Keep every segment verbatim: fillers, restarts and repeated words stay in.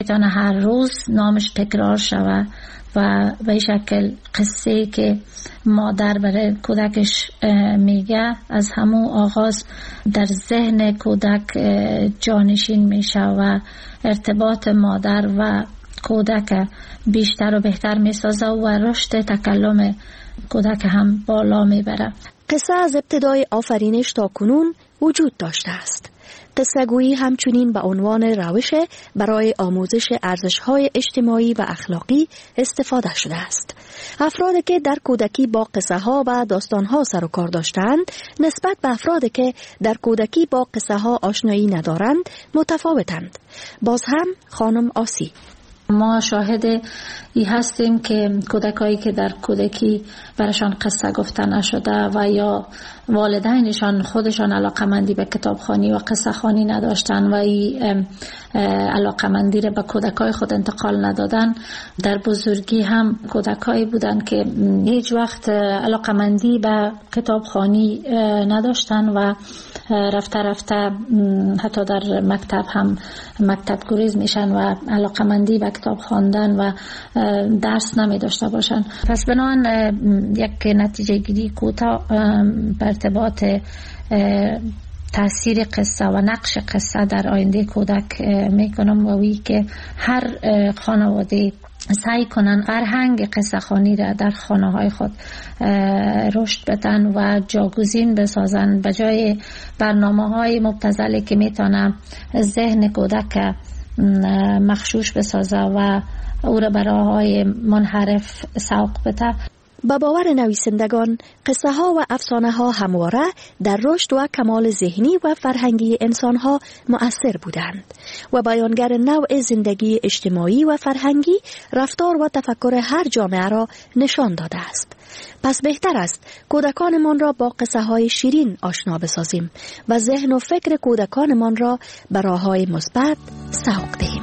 میتونه هر روز نامش تکرار شود و به این شکل قصه که مادر برای کودکش میگه از همون آغاز در ذهن کودک جانشین میشه و ارتباط مادر و کودک بیشتر و بهتر میسازه و رشد تکلم کودک هم بالا میبره. قصه از ابتدای آفرینش تا کنون وجود داشته است. قصه گویی همچنین به عنوان روش برای آموزش ارزش‌های اجتماعی و اخلاقی استفاده شده است. افرادی که در کودکی با قصه ها و داستان ها سر و کار داشتند نسبت به افرادی که در کودکی با قصه ها آشنایی ندارند متفاوتند. باز هم خانم آسی: ما شاهد ای هستیم که کودکایی که در کودکی برشان قصه گفته نشده و یا والدینشان خودشان علاقمندی به کتابخوانی و قصه خوانی نداشتن و این علاقمندی را به کودکای خود انتقال ندادن، در بزرگی هم کودکایی بودن که هیچ وقت علاقمندی به کتابخوانی نداشتن و رفته رفته حتی در مکتب هم مکتب گریز میشن و علاقمندی به کتاب خواندن و درس نمی داشته باشن. پس بنابراین یک نتیجه گیری کوتاه به ارتباط تاثیر قصه و نقش قصه در آینده کودک میکنم و وی که هر خانواده سعی کنن فرهنگ قصه خوانی را در خانه های خود رشد بدن و جاگزین بسازن به جای برنامه های مبتذلی که میتونه ذهن کودک مخشوش بسازه و او را برای های منحرف سوق بده. با باور نویسندگان قصه ها و افسانه ها همواره در رشد و کمال ذهنی و فرهنگی انسان ها مؤثر بودند و بیانگر نوع زندگی اجتماعی و فرهنگی، رفتار و تفکر هر جامعه را نشان داده است. پس بهتر است کودکانمان را با قصه های شیرین آشنا بسازیم و ذهن و فکر کودکانمان را به راه‌های مثبت سوق دهیم.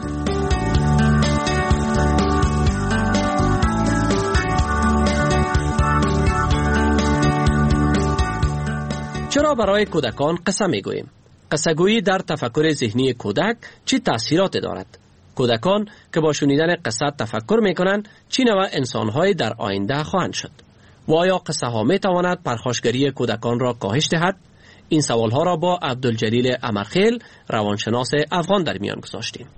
چرا برای کودکان قصه میگوییم؟ قصه گویی در تفکر ذهنی کودک چی تأثیرات دارد؟ کودکان که با شنیدن قصه تفکر میکنند چی نوع انسان‌های در آینده خواهند شد؟ و آیا قصه ها میتواند پرخاشگری کودکان را کاهش دهد؟ این سوال ها را با عبدالجلیل امرخیل، روانشناس افغان، در میان گذاشتیم.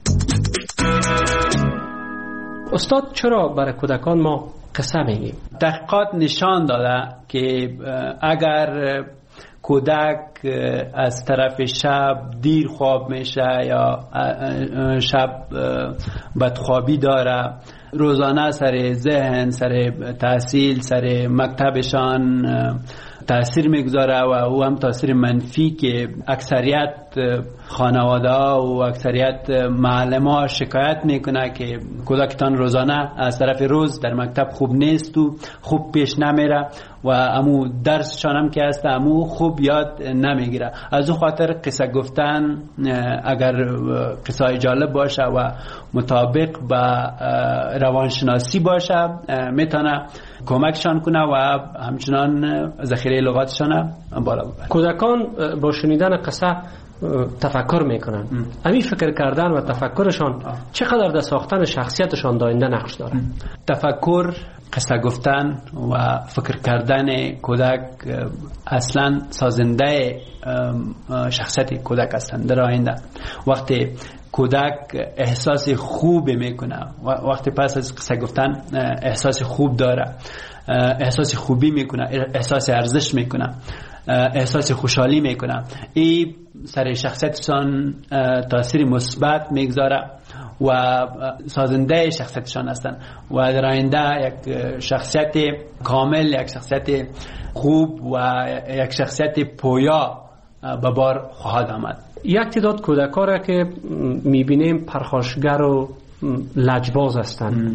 استاد، چرا برای کودکان ما قصه میگیم؟ تحقیقات نشان داده که اگر کودک از طرف شب دیر خواب میشه یا شب بدخوابی داره، روزانه سر ذهن، سر تحصیل، سر مکتبشان تأثیر میگذاره و او هم تأثیر منفی که اکثریت خانواده و اکثریت معلم ها شکایت میکنه که کودکتان روزانه از طرف روز در مکتب خوب نیست و خوب پیش نمیره و امو درسشان هم که هست امو خوب یاد نمیگیره. از اون خاطر قصه گفتن اگر قصه جالب باشه و مطابق با روانشناسی باشه میتونه کمکشان کنه و همچنان ذخیره لغاتشان بالا ببره. کودکان با شنیدن قصه تفکر میکنن. همین فکر کردن و تفکرشان چقدر در ساختن شخصیتشان داینده نقش داره؟ تفکر، قصه گفتن و فکر کردن کودک اصلا سازنده شخصیت کودک هستند در آینده. وقتی کودک احساس خوب میکنه، وقتی پس از قصه گفتن احساس خوب داره، احساس خوبی میکنه، احساس ارزش میکنه، احساس خوشحالی میکنه، این سر شخصیتشان تاثیر مثبت میگذاره و سازنده شخصیتشان هستن و در آینده یک شخصیت کامل، یک شخصیت خوب و یک شخصیت پویا به بار خواهد آمد. یک تعداد کودک‌ها را که میبینیم پرخاشگر و لجباز هستند،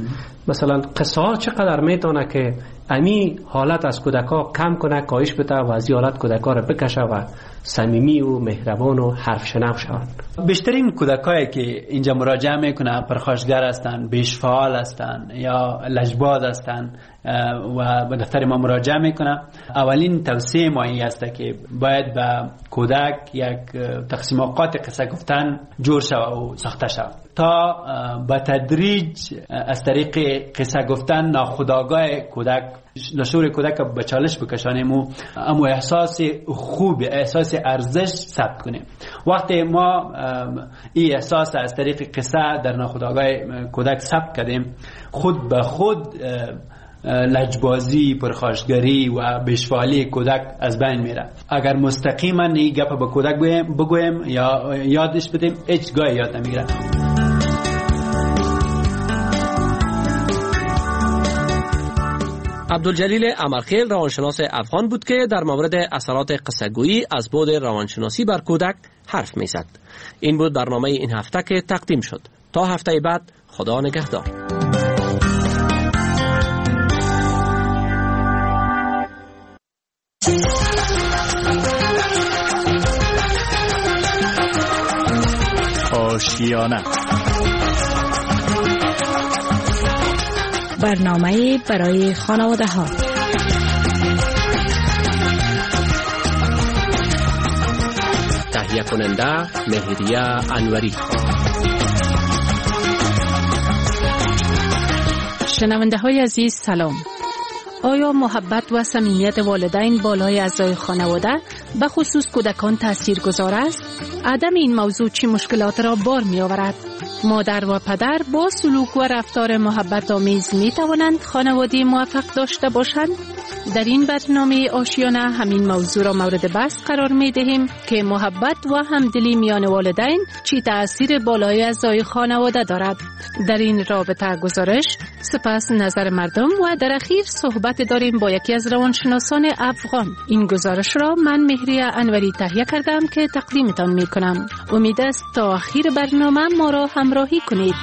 مثلا قصه ها چقدر میتونه که امی حالت از کودکا کم کنه، کاهش بده و از حالت کودکا رو بکشه و صمیمی و مهربان و حرف شنو شوند. بیشترین کودکایی که اینجا مراجعه میکنه پرخاشگر هستند، بیش فعال هستند یا لجباز هستند و به دفتر ما مراجعه میکنه. اولین توصیه ما این است که باید به کودک یک تقسیم اوقات قصه گفتن جور شود و ساخته شود تا به تدریج از طریق قصه گفتن ناخودآگاه کودک نشور کودک به چالش بکشانیم و اما احساس خوب، احساس ارزش ثبت کنیم. وقتی ما این احساس از طریق قصه در ناخودآگاه کودک ثبت کردیم، خود به خود لجبازی، پرخاشگری و بیشفعالی کودک از بین میره. اگر مستقیما این گپ به کودک بگویم یا یادش بدیم، هیچ گاهی یاد نمیگیره. عبدالجلیل امرخیل روانشناس افغان بود که در مورد اثرات قصه‌گویی از بعد روانشناسی بر کودک حرف میزد. این بود برنامه این هفته که تقدیم شد. تا هفته بعد، خدا نگهدار. آشیانه، برنامه برای خانواده ها. تهیه کننده مهریه انوری. شنونده های عزیز سلام. آیا محبت و صمیمیت والدین بالای اعضای خانواده به خصوص کودکان تاثیرگذار است؟ عدم این موضوع چه مشکلات را بار می آورد؟ مادر و پدر با سلوک و رفتار محبت آمیز می توانند خانواده موفق داشته باشند؟ در این برنامه آشیانه همین موضوع را مورد بحث قرار می دهیم که محبت و همدلی میان والدین چی تأثیر بالای اعضای خانواده دارد. در این رابطه گزارش، سپس نظر مردم و در اخیر صحبت داریم با یکی از روانشناسان افغان. این گزارش را من مهریه انوری تهیه کردم که تقدیمتان می کنم. امید است تا آخر برنامه ما را همراهی کنید.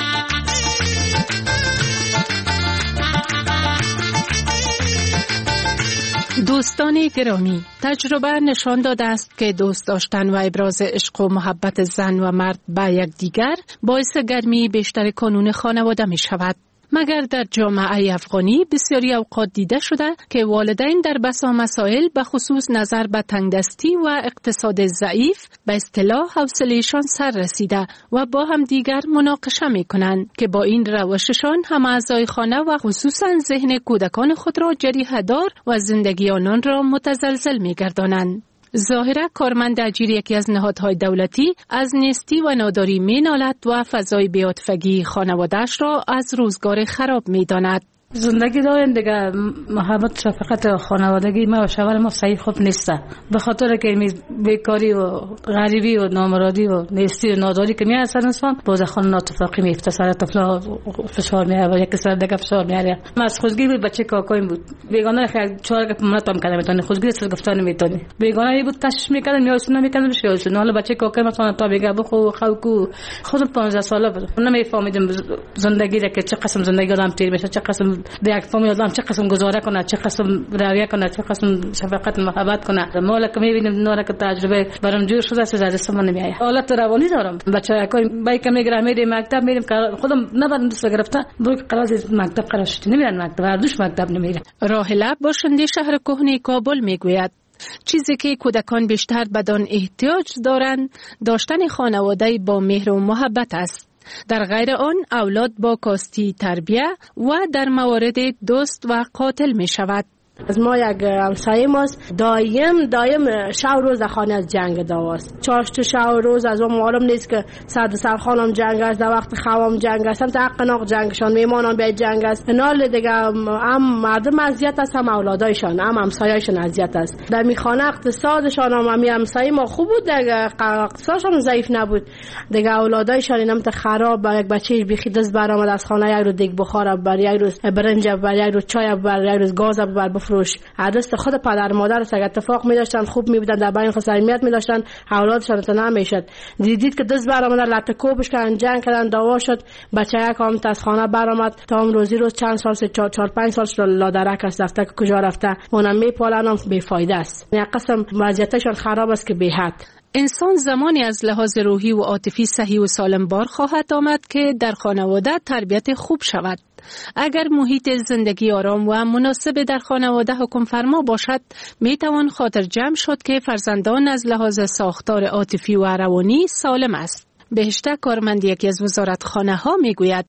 دوستان گرامی، تجربه نشان داده است که دوست داشتن و ابراز عشق و محبت زن و مرد به یکدیگر باعث گرمی بیشتر کانون خانواده می شود. مگر در جامعه افغانی بسیاری اوقات دیده شده که والدین در بسا مسائل به خصوص نظر به تنگدستی و اقتصاد ضعیف به اصطلاح حوصله‌شان سر رسیده و با هم دیگر مناقشه می کنند که با این روششان هم اعضای خانه و خصوصا ذهن کودکان خود را جریحه دار و زندگی آنان را متزلزل می گردانند. ظاهرا کارمند اجیر یکی از نهادهای دولتی از نیستی و ناداری می‌نالد و فضای بی‌عاطفگی خانواده‌اش را از روزگار خراب می‌داند. زندگی داریم دیگه، محبت شفقت خانوادگی ما و شوهر ما صحیح خوب نیست، به خاطر که بیکاری و غریبی و نامرادی و نیستی و ناداری که میاد سر انسان باز خانه اتفاقی میفته، سر طفلا فشار میاره و یک سر دیگه فشار میاره. ما از خودگی بود بچه کاکایم بود، بیگانه خیلی چهار گپ منتام کردم میتونی خودگی سر گفتن میتونی، بیگانه بود کشش میکردن یا سنا میکردن بشه، حالا بچه کاکایم مثلا تا بگه بخو خوکو خودم پانزده ساله بود، نمیفهمیدم زندگی را که چه قسم زندگی آدم تیر میشه، چه قسم به یک فامیل آدم چه قسم گزاره کنه، چه قسم رویه کنه، چه قسم شفقت محبت کنه. مالا که میبینیم نورا که تجربه برام جور شده است، از استفاده نمیایه. حالت روانی دارم، بچه کاری بای که میگرم میریم مکتب، میریم خودم نبرم دوست گرفته برو قراز مکتب قرارش نمیرن، مکتب هر دوش مکتب نمیره. راهله باشنده شهر کهنه کابل میگوید چیزی که کودکان بیشتر بدان احتیاج دارند داشتن خانواده با مهر و محبت است. در غیر آن اولاد با کاستی تربیه و در موارد دوست و قاتل می شود. از ما یک همسایه ماست دایم دایم شب روز در خانه از جنگ داواست، چاشت شب روز از اون معلوم نیست که صد سر خانم جنگ است، در وقت خوام جنگ است، هم تا قناق جنگشان میمانان به جنگ است. نال دیگه هم مردم اذیت است، هم اولادایشان هم همسایه‌شان اذیت است. در میخانه اقتصادشان هم می همسایه ما خوب بود، دیگه اقتصادشان ضعیف نبود، دیگه اولادایشان اینم تا خراب. با یک بچه بی خدمت برآمد از خانه، یک رو دیگ بخار بر، یک روز برنج بر، یک روز چای بر، یک روز گاز بر فروش عدست خود پدر مادر است اگر اتفاق می داشتن خوب می بودن در بین خود صمیمیت می داشتن اولادشان تنها میشد. دیدید که دست برآمد لطکوبش کردن جنگ کردن دعوا شد بچه یک هم از خانه برآمد تا هم روزی روز چند سال سه چهار چهار پنج سالش لادرک است رفته که کجا رفته اونم میپالن هم بیفایده است. یک قسم وضعیتشان خراب است که بی حد. انسان زمانی از لحاظ روحی و عاطفی صحیح و سالم بار خواهد آمد که در خانواده تربیت خوب شود. اگر محیط زندگی آرام و مناسب در خانواده حکم فرما باشد، می توان خاطر جمع شد که فرزندان از لحاظ ساختار عاطفی و روانی سالم است. بهشته کارمند یکی از وزارتخانه ها می گوید